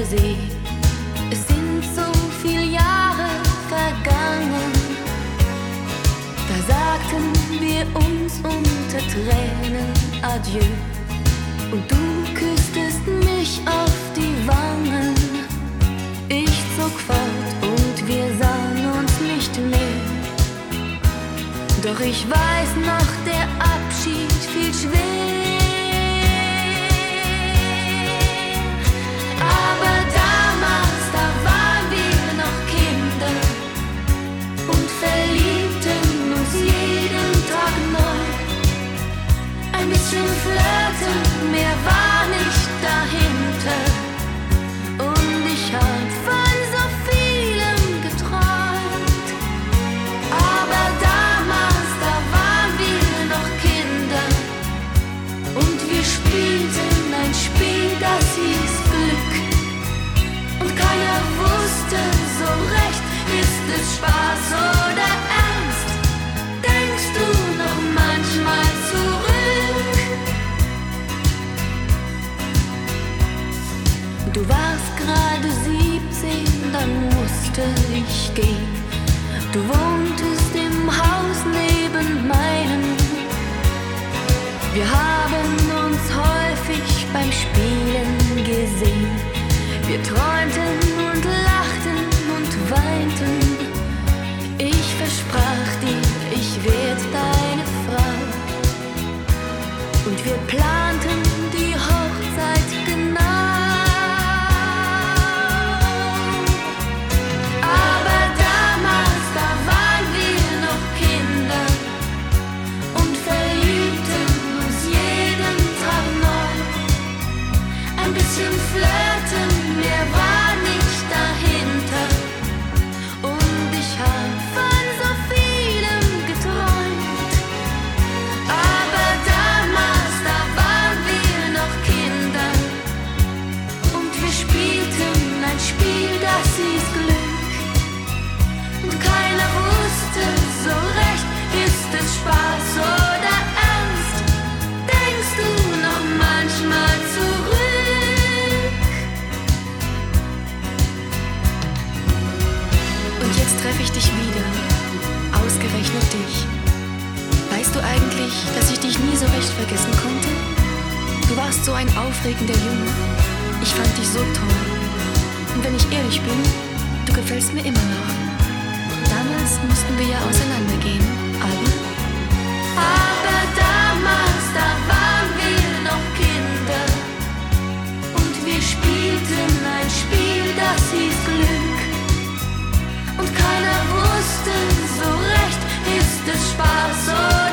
See. Es sind so viele Jahre vergangen, da sagten wir uns unter Tränen Adieu. Und du küsstest mich auf die Wangen. Ich zog fort und wir sahen uns nicht mehr. Doch ich weiß noch, der Abschied fiel schwer. Aber damals, da waren wir noch Kinder und verliebten uns jeden Tag neu. Ein bisschen flirten, mehr war nicht dahinter. Und ich hab von so vielem geträumt. Aber damals, da waren wir noch Kinder und wir spielten ein Spiel, das hieß Glück. Und keiner wusste so recht, ist es Spaß oder Ernst? Denkst du noch manchmal zurück? Du warst gerade 17, dann musste ich gehen. Du wohntest im Haus neben meinem. Wir haben uns häufig beim Spielen gesehen. Wir träumten und lachten und weinten. Ich versprach dir, ich werd deine Frau. Und wir planten die Hochzeit genau. Aber damals, da waren wir noch Kinder und verliebten uns jeden Tag neu. Ein bisschen flirten, mehr war nicht dahinter. Und ich hab von so vielem geträumt. Aber damals, da waren wir noch Kinder und wir spielten ein Spiel, das hieß Glück. Und keiner wusste so recht, ist es Spaß oder Ernst? Denkst du noch manchmal zurück? Und jetzt treffe ich dich wieder, ausgerechnet dich. Weißt du eigentlich, dass ich dich nie so recht vergessen konnte? Du warst so ein aufregender Junge. Ich fand dich so toll. Und wenn ich ehrlich bin, du gefällst mir immer noch. Damals mussten wir ja auseinandergehen, aber damals, da waren wir noch Kinder und wir spielten ein Spiel, das hieß Glück. Und keiner wusste so recht, ist es Spaß oder